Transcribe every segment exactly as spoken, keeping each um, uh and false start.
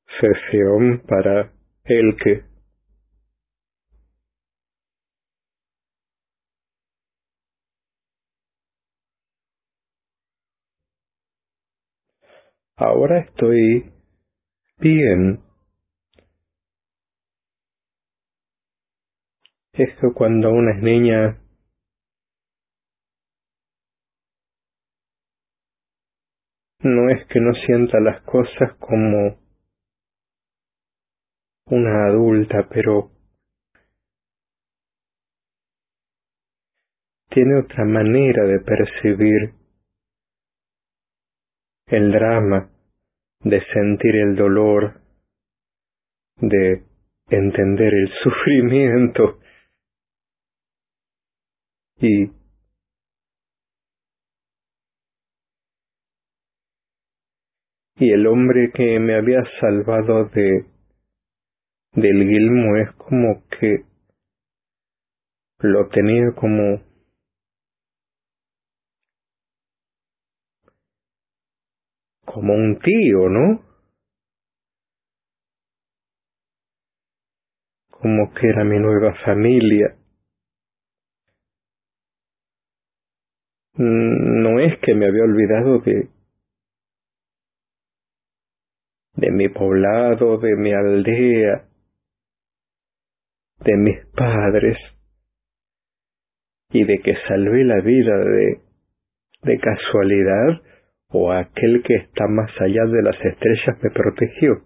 Sesión para Elke. Ahora estoy bien. Es que cuando una es niña, no es que no sienta las cosas como una adulta, pero tiene otra manera de percibir el drama, de sentir el dolor, de entender el sufrimiento. Y, y el hombre que me había salvado de del Gilmo es como que lo tenía como como un tío, ¿no? Como que era mi nueva familia. No es que me había olvidado de, de mi poblado, de mi aldea, de mis padres, y de que salvé la vida de, de casualidad, o aquel que está más allá de las estrellas me protegió.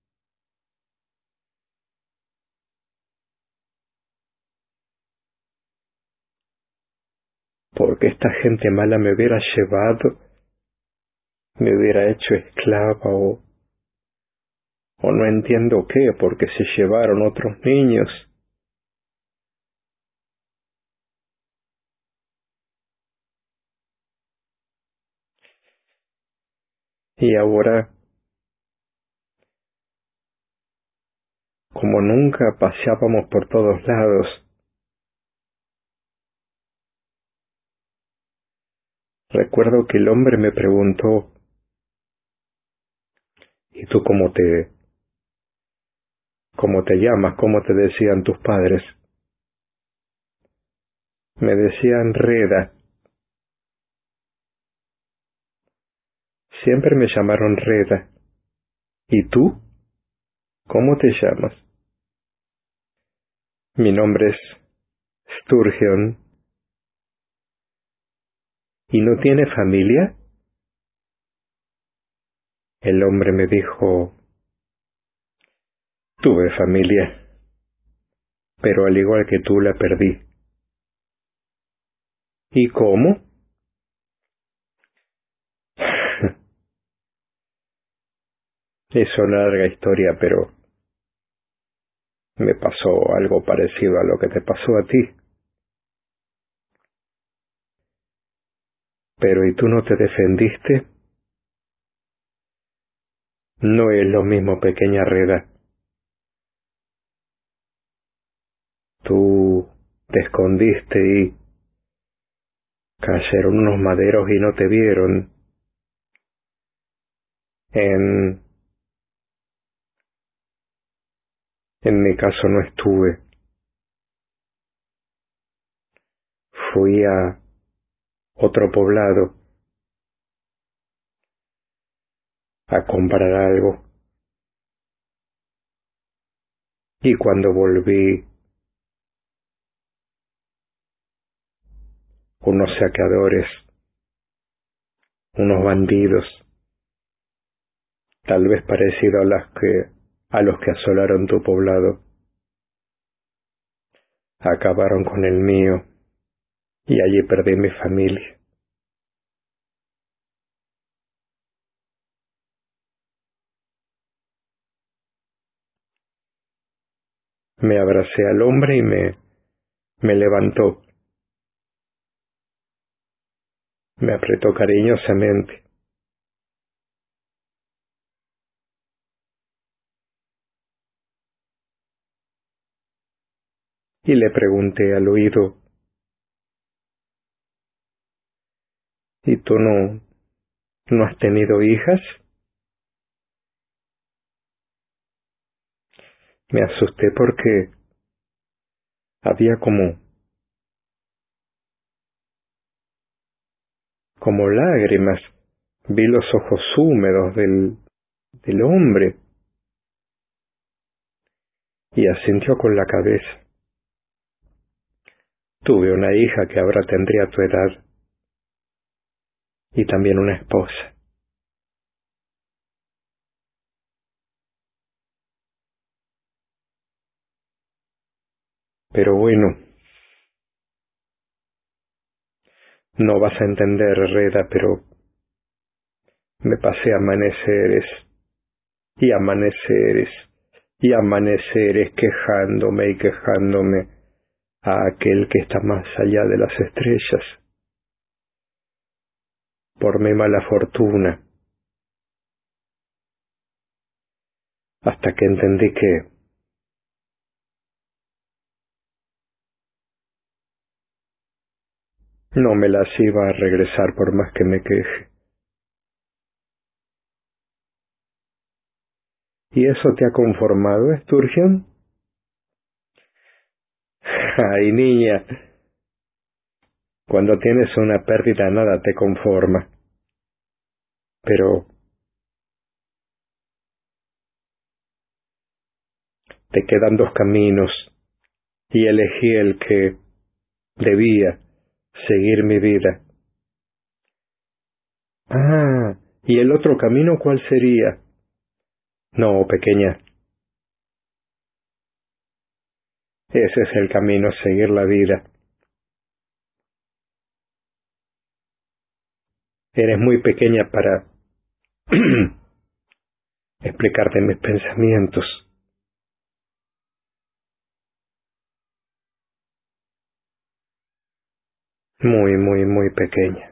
Porque esta gente mala me hubiera llevado, me hubiera hecho esclava o, o no entiendo qué, porque se llevaron otros niños. Y ahora, como nunca paseábamos por todos lados, recuerdo que el hombre me preguntó, ¿y tú cómo te, cómo te llamas? ¿Cómo te decían tus padres? Me decían Reda. Siempre me llamaron Reda. ¿Y tú? ¿Cómo te llamas? Mi nombre es Sturgeon. ¿Y no tiene familia? El hombre me dijo, tuve familia, pero al igual que tú la perdí. ¿Y cómo? Es una larga historia, pero me pasó algo parecido a lo que te pasó a ti. Pero ¿y tú no te defendiste? No es lo mismo, pequeña Reda. Tú te escondiste y cayeron unos maderos y no te vieron. En, en mi caso no estuve. Fui a otro poblado a comprar algo. Y cuando volví, unos saqueadores, unos bandidos, tal vez parecido a las que, a los que asolaron tu poblado, acabaron con el mío y allí perdí mi familia. Me abracé al hombre y me, me levantó, me apretó cariñosamente y le pregunté al oído, ¿y tú no, no has tenido hijas? Me asusté porque había como, como lágrimas. Vi los ojos húmedos del, del hombre y asintió con la cabeza. Tuve una hija que ahora tendría tu edad y también una esposa. Pero bueno, no vas a entender, Reda, pero me pasé amaneceres y amaneceres y amaneceres quejándome y quejándome a aquel que está más allá de las estrellas por mi mala fortuna, hasta que entendí que no me las iba a regresar por más que me queje. ¿Y eso te ha conformado, Sturgeon? Ay, niña, cuando tienes una pérdida nada te conforma. Pero te quedan dos caminos y elegí el que debía seguir mi vida. Ah, ¿y el otro camino cuál sería? No, pequeña. Ese es el camino, seguir la vida. Eres muy pequeña para explicarte mis pensamientos. Muy, muy, muy pequeña.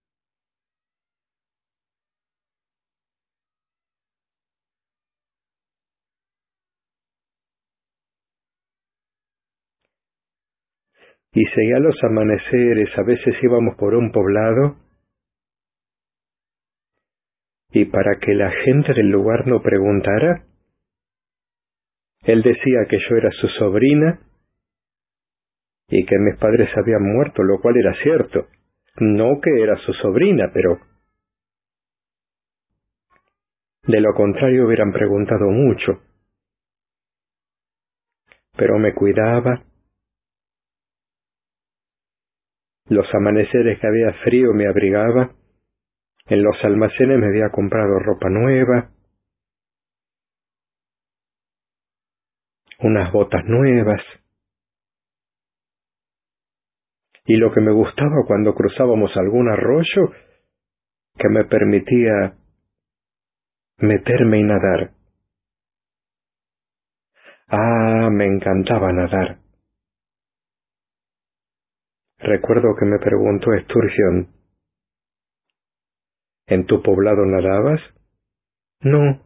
Y seguía los amaneceres, a veces íbamos por un poblado, y para que la gente del lugar no preguntara, él decía que yo era su sobrina y que mis padres habían muerto, lo cual era cierto. No que era su sobrina, pero de lo contrario hubieran preguntado mucho. Pero me cuidaba. Los amaneceres que había frío me abrigaba. En los almacenes me había comprado ropa nueva, unas botas nuevas. Y lo que me gustaba cuando cruzábamos algún arroyo, que me permitía meterme y nadar. Ah, me encantaba nadar. Recuerdo que me preguntó Sturgeon, ¿en tu poblado nadabas? No,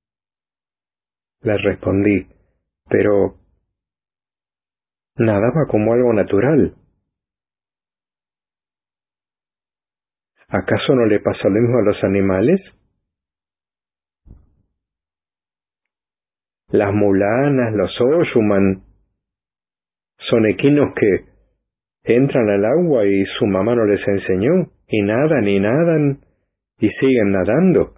le respondí, pero nadaba como algo natural. ¿Acaso no le pasa lo mismo a los animales? Las mulanas, los oyuman, son equinos que entran al agua y su mamá no les enseñó, y nadan y nadan, y siguen nadando.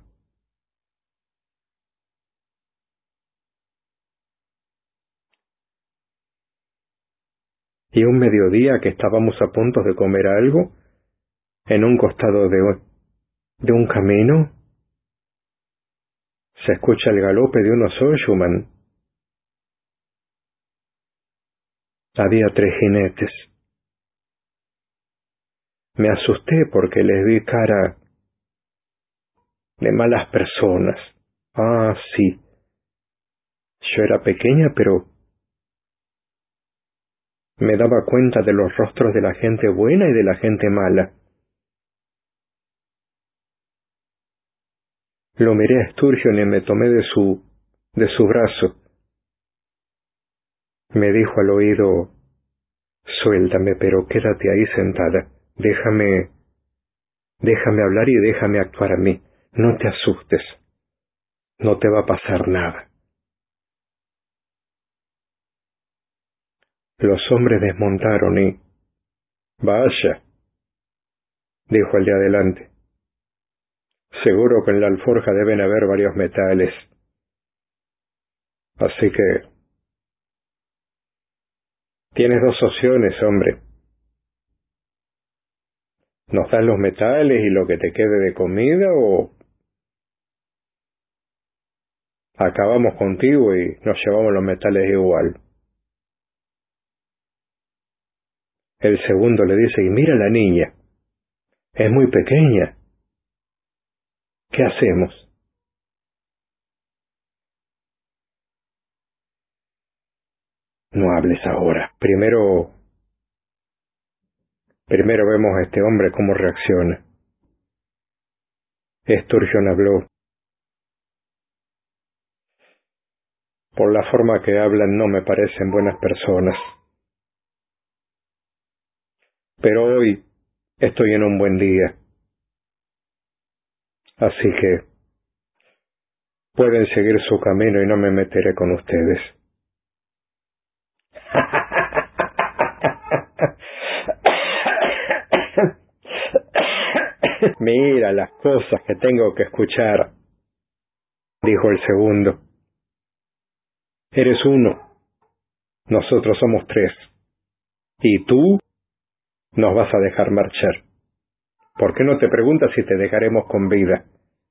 Y un mediodía que estábamos a punto de comer algo, en un costado de, de un camino, se escucha el galope de unos oyuman. Había tres jinetes. Me asusté porque les vi cara de malas personas. Ah, sí. Yo era pequeña, pero me daba cuenta de los rostros de la gente buena y de la gente mala. Lo miré a Sturgeon y me tomé de su, de su brazo. Me dijo al oído, suéltame, pero quédate ahí sentada. Déjame, déjame hablar y déjame actuar a mí. No te asustes. No te va a pasar nada. Los hombres desmontaron y... Vaya, dijo el de adelante. Seguro que en la alforja deben haber varios metales. Así que... Tienes dos opciones, hombre. ¿Nos das los metales y lo que te quede de comida o... acabamos contigo y nos llevamos los metales igual? El segundo le dice, y mira la niña, es muy pequeña. ¿Qué hacemos? No hables ahora. Primero, primero vemos a este hombre cómo reacciona. Sturgeon habló. Por la forma que hablan no me parecen buenas personas. Pero hoy estoy en un buen día. Así que pueden seguir su camino y no me meteré con ustedes. Mira las cosas que tengo que escuchar, dijo el segundo. Eres uno, nosotros somos tres, y tú nos vas a dejar marchar. ¿Por qué no te preguntas si te dejaremos con vida?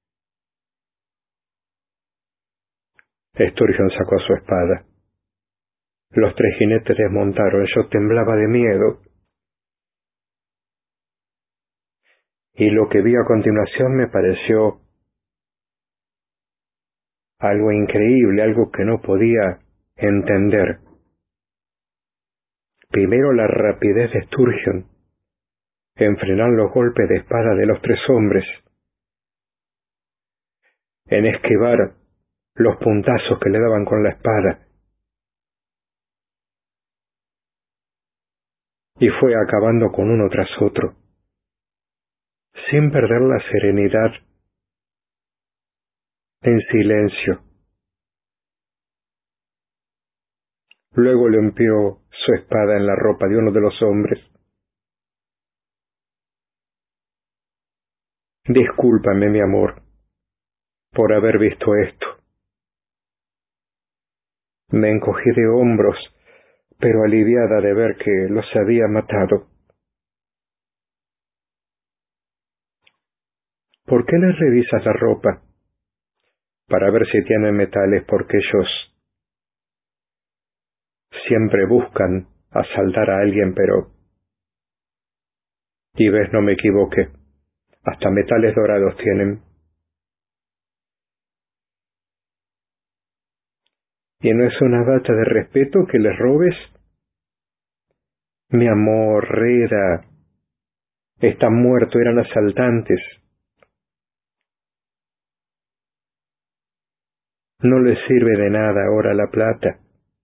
Sturgeon sacó su espada. Los tres jinetes desmontaron. Yo temblaba de miedo. Y lo que vi a continuación me pareció algo increíble, algo que no podía entender. Primero la rapidez de Sturgeon en frenar los golpes de espada de los tres hombres, en esquivar los puntazos que le daban con la espada, y fue acabando con uno tras otro, sin perder la serenidad, en silencio. Luego limpió su espada en la ropa de uno de los hombres. Discúlpame, mi amor, por haber visto esto. Me encogí de hombros, pero aliviada de ver que los había matado. ¿Por qué les revisas la ropa? Para ver si tienen metales, porque ellos siempre buscan asaltar a alguien, pero... Y ves, no me equivoqué. Hasta metales dorados tienen. ¿Y no es una falta de respeto que les robes? Mi amor, Reda, están muertos, eran asaltantes. No les sirve de nada ahora la plata.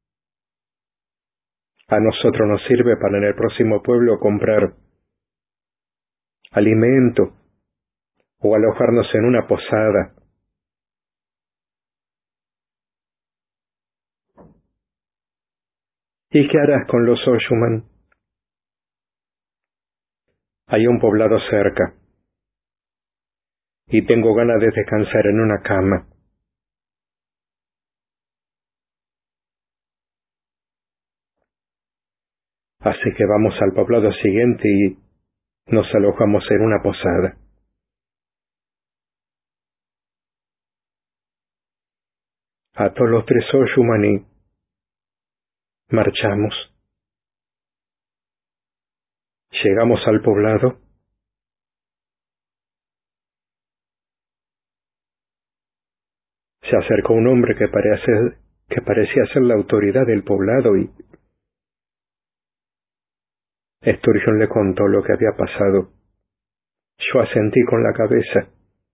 A nosotros nos sirve para en el próximo pueblo comprar alimento o alojarnos en una posada. ¿Y qué harás con los Oshuman? Hay un poblado cerca, y tengo ganas de descansar en una cama. Así que vamos al poblado siguiente y nos alojamos en una posada. Ató los tres Oshuman y marchamos. Llegamos al poblado. Se acercó un hombre que parecía ser, que parecía ser la autoridad del poblado y Sturgeon le contó lo que había pasado. Yo asentí con la cabeza.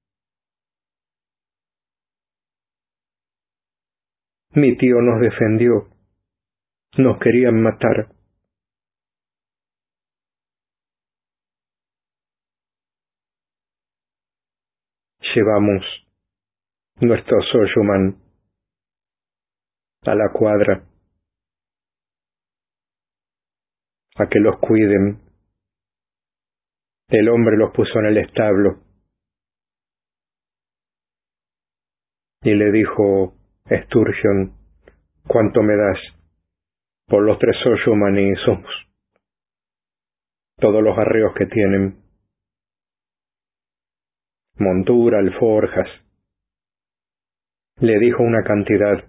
Mi tío nos defendió. Nos querían matar. Llevamos nuestro Oshuman, a la cuadra. a que los cuiden. El hombre los puso en el establo y le dijo: Sturgeon, ¿cuánto me das por los tres Soyumanis? Todos los arreos que tienen, montura, alforjas. Le dijo una cantidad.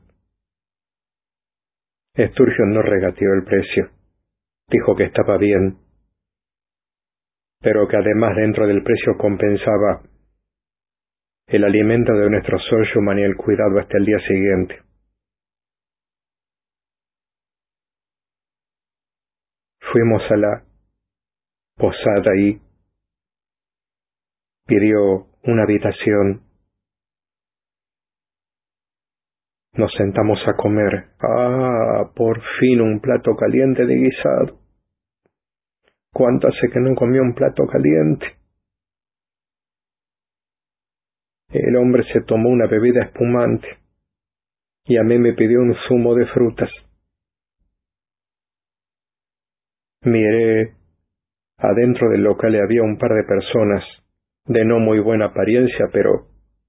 Sturgeon no regateó el precio. Dijo que estaba bien, pero que además dentro del precio compensaba el alimento de nuestro Soyuman y el cuidado hasta el día siguiente. Fuimos a la posada y pidió una habitación. Nos sentamos a comer. ¡Ah! Por fin un plato caliente de guisado. ¿Cuánto hace que no comía un plato caliente? El hombre se tomó una bebida espumante y a mí me pidió un zumo de frutas. Miré. Adentro del local había un par de personas de no muy buena apariencia, pero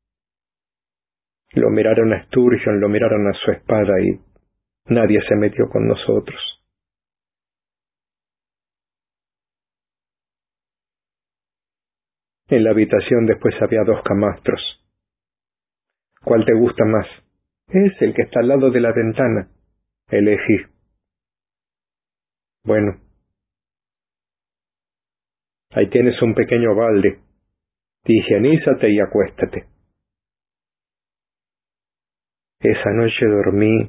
lo miraron a Sturgeon, lo miraron a su espada y nadie se metió con nosotros. En la habitación después había dos camastros. ¿Cuál te gusta más? Es el que está al lado de la ventana. Elegí. Bueno, ahí tienes un pequeño balde. Higienízate y acuéstate. Esa noche dormí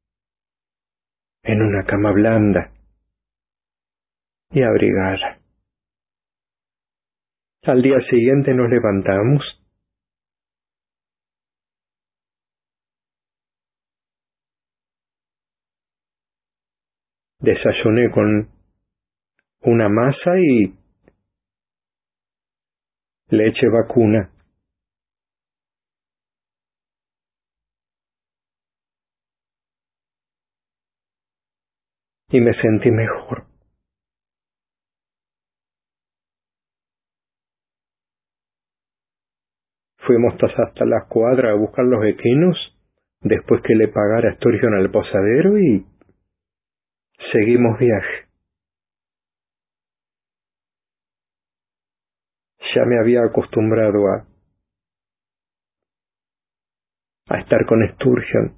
en una cama blanda y abrigada. Al día siguiente nos levantamos. Desayuné con una masa y leche vacuna. Y me sentí mejor. Fuimos hasta la cuadra a buscar los equinos, después que le pagara Sturgeon al posadero, y seguimos viaje. Ya me había acostumbrado a, a estar con Sturgeon.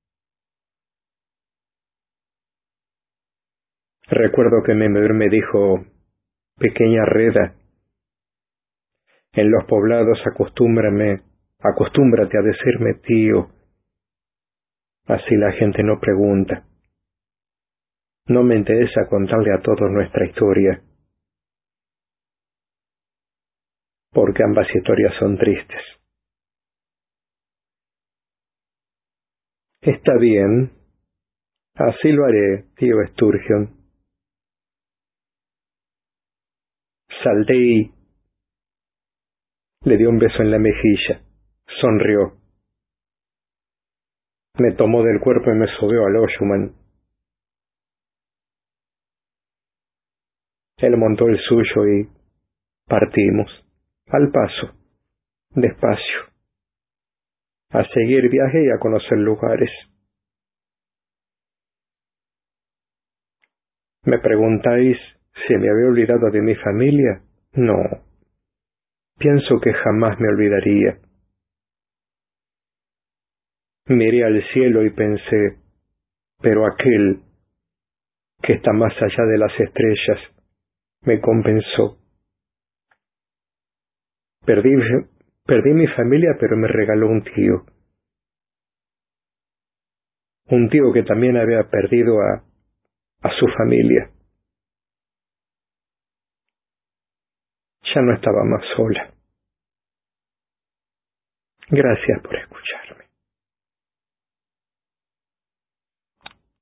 Recuerdo que mi mujer me dijo: pequeña Reda, en los poblados acostúmbrame, acostúmbrate a decirme tío. Así la gente no pregunta. No me interesa contarle a todos nuestra historia, porque ambas historias son tristes. Está bien, así lo haré, tío Sturgeon. Salté y le dio un beso en la mejilla. Sonrió. Me tomó del cuerpo y me subió al Soyuman. Él montó el suyo y partimos, al paso, despacio, a seguir viaje y a conocer lugares. ¿Me preguntáis si me había olvidado de mi familia? No, pienso que jamás me olvidaría. Miré al cielo y pensé, pero aquel que está más allá de las estrellas me compensó. Perdí, perdí mi familia, pero me regaló un tío. Un tío que también había perdido a, a su familia. Ya no estaba más sola. Gracias por escuchar.